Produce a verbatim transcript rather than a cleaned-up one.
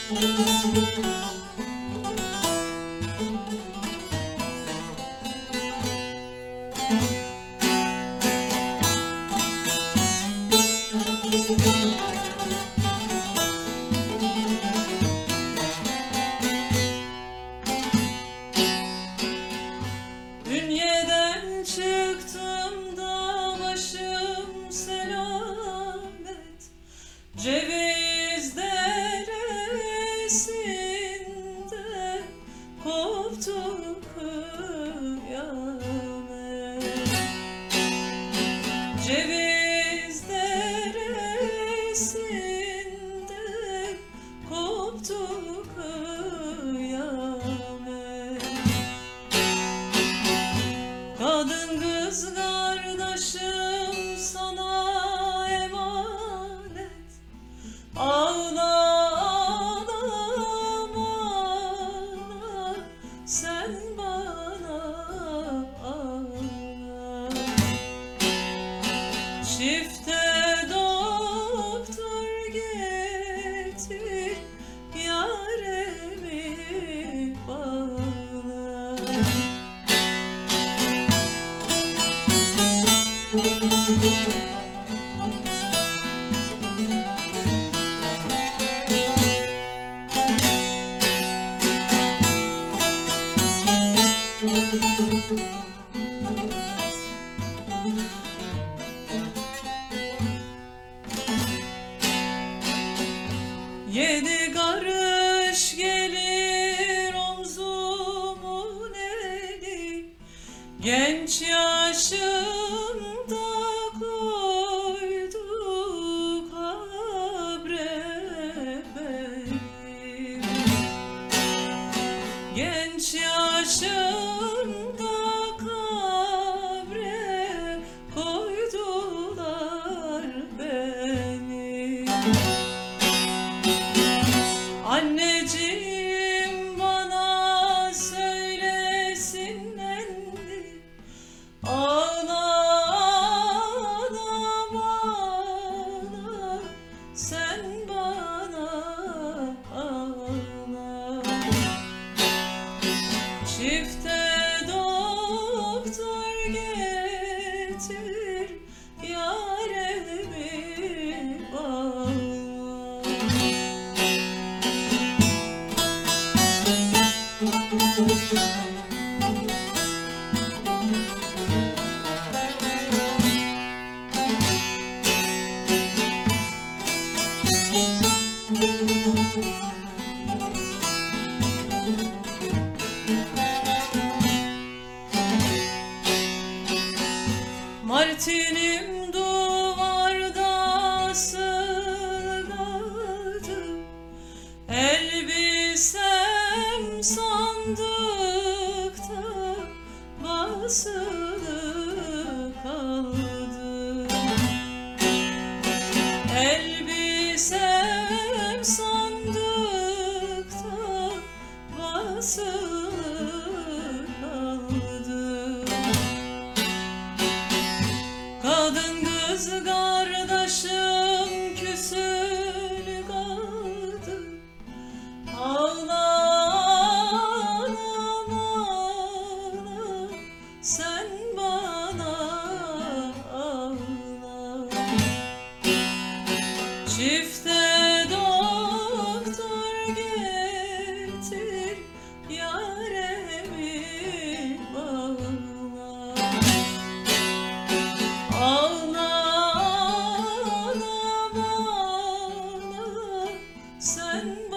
Ünye'den çıktım da başım selamet, Ceviz deresinde koptu kıyamet. Ceviz deresinde koptu kıyamet. Kadın kız kardeşim sana emanet, ağla ağla ağla, sen bana ağla. Çifte doktor getir, yaremi bağla. Yedi karış gelir omzumun eli, genç yaşımda koydu kabre beni. Genç yaşımda kabre koydular beni. Anneciğim bana söylesin nendi, ağla ağla ağla, sen bana ağla. Çifte doktor getir, yaremi bağla. Martinim duvarda asılı kaldı, elbisem sandıkta basılı kaldı. Elbisem sandıkta basılı kaldı. Kadın kız kardeşim küsül kaldı, ağla ağla ağla, sen bana ağla. Çifte doktor getir, yaremi bağla. Ağla ağla ağla, sen